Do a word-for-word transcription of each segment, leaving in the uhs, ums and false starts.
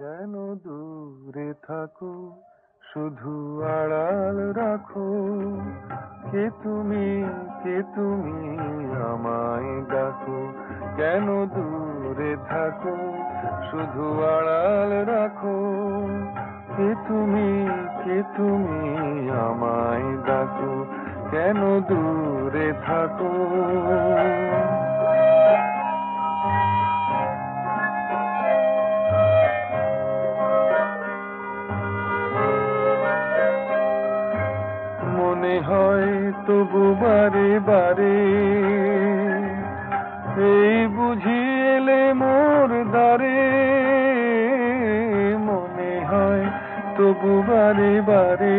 কেন দূরে থাকো, শুধু আড়াল রাখো। কে তুমি, কে তুমি আমায় ডাকো। কেন দূরে থাকো, শুধু আড়াল রাখো। কে তুমি, কে তুমি আমায় ডাকো। কেন দূরে থাকো। মনে হয় তবু বারে বারে, এই বুঝি এলে মোর দ্বারে। মনে হয় তবু বারে বারে,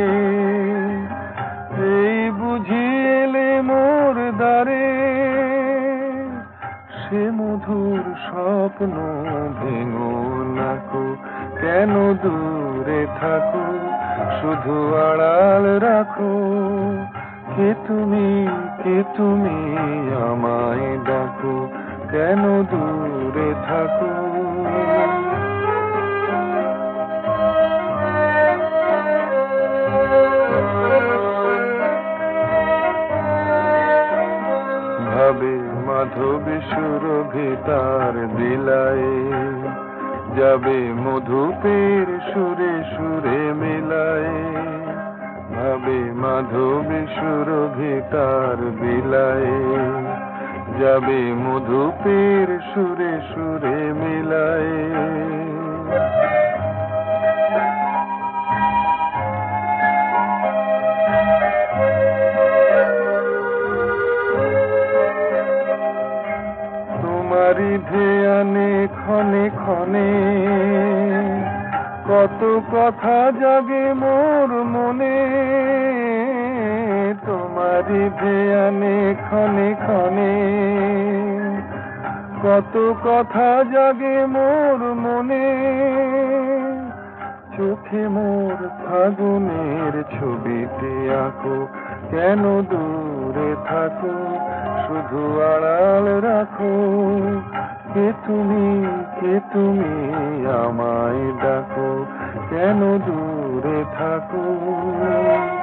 এই বুঝি এলে মোর দ্বারে। সে মধুর স্বপ্ন ভেঙো নাকো। কেন দূরে থাকো, শুধু আড়াল রাখো। কে তুমি, কে তুমি আমায় ডাকো। কেন দূরে থাকো। ভাবে মাধবী সুরভি তার বিলায়ে, যাবে মধুপের সুরে সুরে মিলায়ে। ভাবে মাধবী সুরভি তার বিলায়ে, যাবে মধুপের সুরে সুরে মিলায়ে। তোমারি ধ্যানে ক্ষণে ক্ষণে, কত কথা জাগে মোর মনে। তোমারি ধ্যানে ক্ষণে ক্ষণে, কত কথা জাগে মোর মনে। চোখে মোর ফাগুনের ছবিতে আঁকো। কেন দূরে থাকো, শুধু আড়াল রাখো। কে তুমি, কে তুমি আমায় ডাকো। কেন দূরে থাকো।